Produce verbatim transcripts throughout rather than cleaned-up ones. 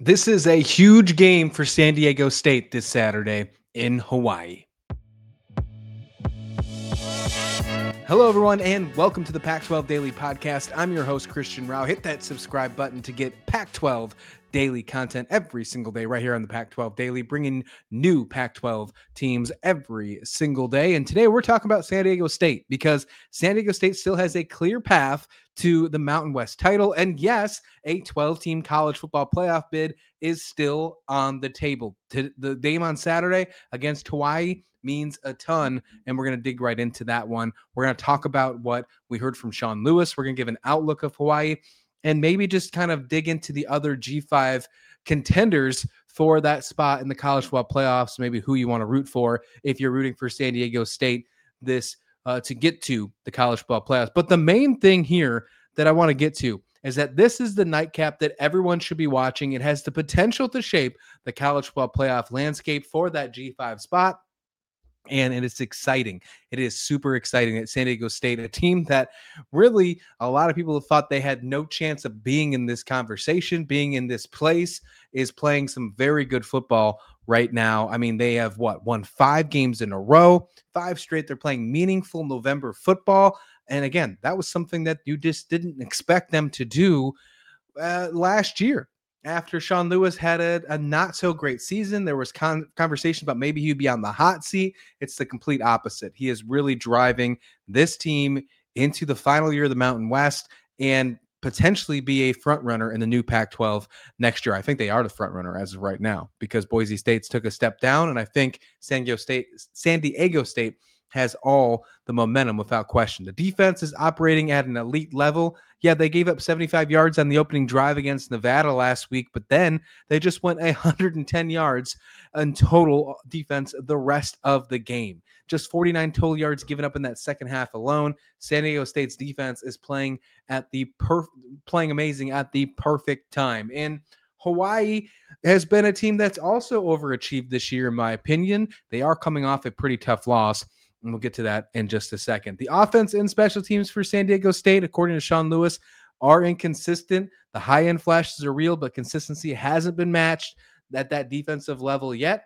This is a huge game for San Diego State this Saturday in Hawaii. Hello, everyone, and welcome to the Pac twelve Daily Podcast. I'm your host, Christian Rao. Hit that subscribe button to get Pac twelve daily content every single day right here on the Pac twelve Daily, bringing new Pac twelve teams every single day. And today we're talking about San Diego State because San Diego State still has a clear path to the Mountain West title. And yes, a twelve-team college football playoff bid is still on the table. The game on Saturday against Hawaii means a ton, and we're going to dig right into that one. We're going to talk about what we heard from Sean Lewis. We're going to give an outlook of Hawaii and maybe just kind of dig into the other G five contenders for that spot in the college football playoffs, maybe who you want to root for if you're rooting for San Diego State this uh, to get to the college football playoffs. But the main thing here that I want to get to is that this is the nightcap that everyone should be watching. It has the potential to shape the college football playoff landscape for that G five spot. And it is exciting. It is super exciting at San Diego State, a team that really a lot of people have thought they had no chance of being in this conversation, being in this place, is playing some very good football right now. I mean, they have what, won five games in a row, five straight. They're playing meaningful November football. And again, that was something that you just didn't expect them to do uh, last year. After Sean Lewis had a, a not so great season, there was con- conversation about maybe he'd be on the hot seat. It's the complete opposite. He is really driving this team into the final year of the Mountain West and potentially be a front runner in the new Pac twelve next year. I think they are the front runner as of right now because Boise State's took a step down, and I think San Diego State, San Diego State has all the momentum without question. The defense is operating at an elite level. Yeah, they gave up seventy-five yards on the opening drive against Nevada last week, but then they just went one hundred ten yards in total defense the rest of the game. Just forty-nine total yards given up in that second half alone. San Diego State's defense is playing at the perf- playing amazing at the perfect time. And Hawaii has been a team that's also overachieved this year, in my opinion. They are coming off a pretty tough loss, and we'll get to that in just a second. The offense and special teams for San Diego State, according to Sean Lewis, are inconsistent. The high-end flashes are real, but consistency hasn't been matched at that defensive level yet.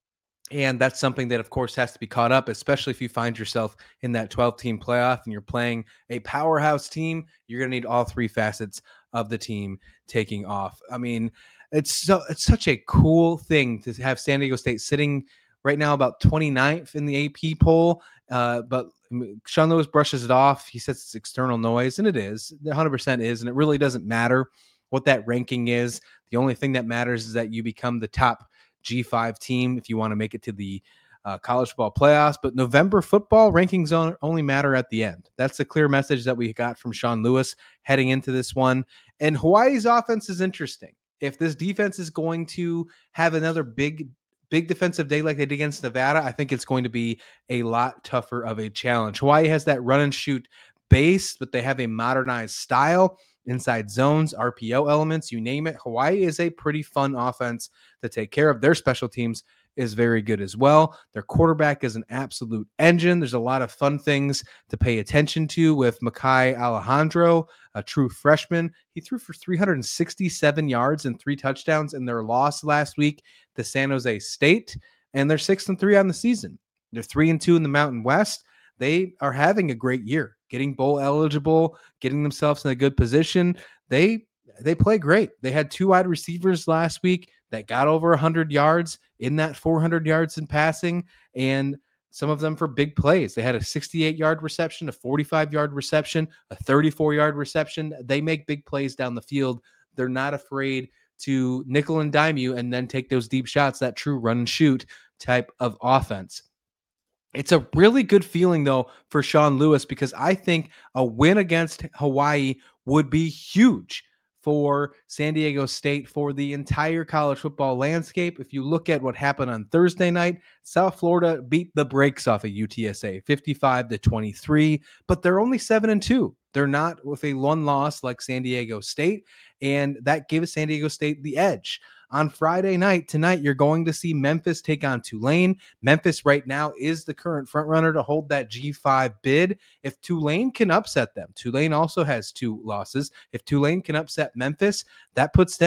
And that's something that, of course, has to be caught up, especially if you find yourself in that twelve-team playoff and you're playing a powerhouse team. You're going to need all three facets of the team taking off. I mean, it's so it's such a cool thing to have San Diego State sitting right now about twenty-ninth in the A P poll, uh, but Sean Lewis brushes it off. He says it's external noise, and it is. It one hundred percent is, and it really doesn't matter what that ranking is. The only thing that matters is that you become the top G five team if you want to make it to the uh, college football playoffs. But November football rankings only matter at the end. That's the clear message that we got from Sean Lewis heading into this one. And Hawaii's offense is interesting. If this defense is going to have another big Big defensive day like they did against Nevada, I think it's going to be a lot tougher of a challenge. Hawaii has that run and shoot base, but they have a modernized style, inside zones, R P O elements, you name it. Hawaii is a pretty fun offense to take care of. Their special teams is very good as well. Their quarterback is an absolute engine. There's a lot of fun things to pay attention to with Makai Alejandro, a true freshman. He threw for three hundred sixty-seven yards and three touchdowns in their loss last week to San Jose State, and they're six and three on the season. They're three and two in the Mountain West. They are having a great year, getting bowl eligible, getting themselves in a good position. They they play great. They had two wide receivers last week that got over one hundred yards in that four hundred yards in passing, and some of them for big plays. They had a sixty-eight-yard reception, a forty-five-yard reception, a thirty-four-yard reception. They make big plays down the field. They're not afraid to nickel and dime you and then take those deep shots, that true run and shoot type of offense. It's a really good feeling, though, for Sean Lewis, because I think a win against Hawaii would be huge for San Diego State, for the entire college football landscape. If you look at what happened on Thursday night, South Florida beat the brakes off of U T S A, fifty-five to twenty-three, but they're only seven and two. They're not with a one loss like San Diego State, and that gives San Diego State the edge. On Friday night, tonight, you're going to see Memphis take on Tulane. Memphis right now is the current frontrunner to hold that G five bid. If Tulane can upset them, Tulane also has two losses. If Tulane can upset Memphis, that puts them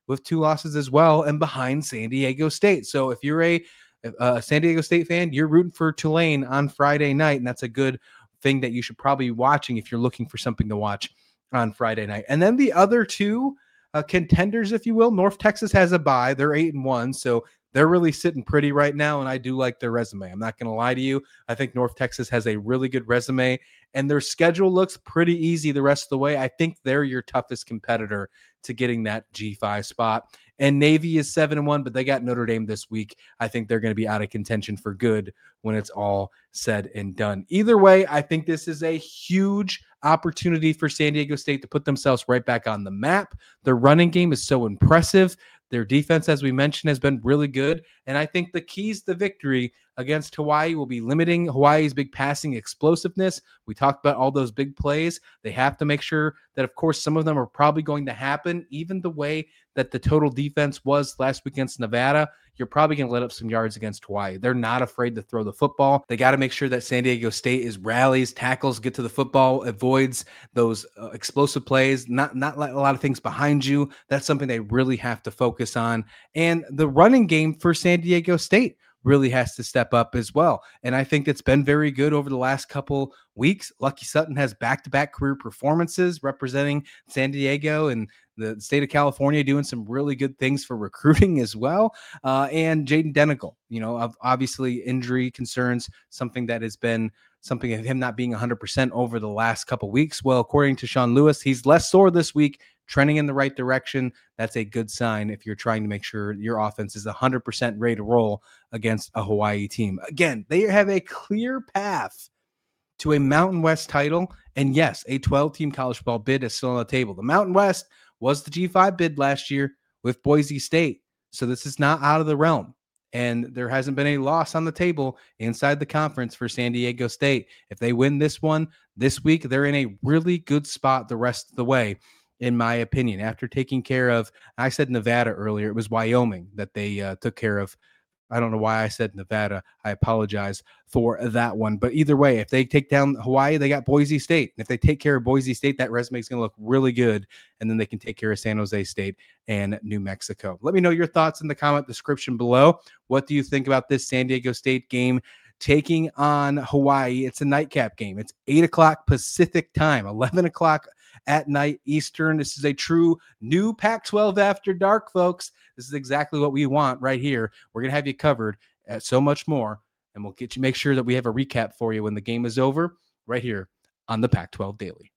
with two losses as well and behind San Diego State. So if you're a, a San Diego State fan, you're rooting for Tulane on Friday night, and that's a good thing that you should probably be watching if you're looking for something to watch on Friday night. And then the other two uh, contenders, if you will, North Texas has a bye. They're eight and one, so they're really sitting pretty right now, and I do like their resume. I'm not going to lie to you. I think North Texas has a really good resume, and their schedule looks pretty easy the rest of the way. I think they're your toughest competitor to getting that G five spot. And Navy is seven and one, but they got Notre Dame this week. I think they're going to be out of contention for good when it's all said and done. Either way, I think this is a huge opportunity for San Diego State to put themselves right back on the map. Their running game is so impressive. Their defense, as we mentioned, has been really good. And I think the keys to victory against Hawaii will be limiting Hawaii's big passing explosiveness. We talked about all those big plays. They have to make sure that, of course, some of them are probably going to happen, even the way that the total defense was last week against Nevada. You're probably going to let up some yards against Hawaii. They're not afraid to throw the football. They got to make sure that San Diego State is rallies, tackles, get to the football, avoids those uh, explosive plays, not, not let a lot of things behind you. That's something they really have to focus on. And the running game for San Diego State really has to step up as well. And I think it's been very good over the last couple weeks. Lucky Sutton has back-to-back career performances representing San Diego and the state of California, doing some really good things for recruiting as well. Uh, and Jaden Denigal, you know, obviously injury concerns, something that has been something of him not being one hundred percent over the last couple weeks. Well, according to Sean Lewis, he's less sore this week, trending in the right direction. That's a good sign if you're trying to make sure your offense is one hundred percent ready to roll against a Hawaii team. Again, they have a clear path to a Mountain West title. And yes, a twelve-team college football bid is still on the table. The Mountain West was the G five bid last year with Boise State. So this is not out of the realm. And there hasn't been a loss on the table inside the conference for San Diego State. If they win this one this week, they're in a really good spot the rest of the way, in my opinion. After taking care of, I said Nevada earlier, it was Wyoming that they uh, took care of. I don't know why I said Nevada. I apologize for that one. But either way, if they take down Hawaii, they got Boise State. If they take care of Boise State, that resume is going to look really good. And then they can take care of San Jose State and New Mexico. Let me know your thoughts in the comment description below. What do you think about this San Diego State game taking on Hawaii? It's a nightcap game. It's eight o'clock Pacific time, eleven o'clock at night Eastern. This is a true new Pac twelve After Dark, folks. This is exactly what we want right here. We're going to have you covered at so much more, and we'll get you make sure that we have a recap for you when the game is over right here on the Pac twelve Daily.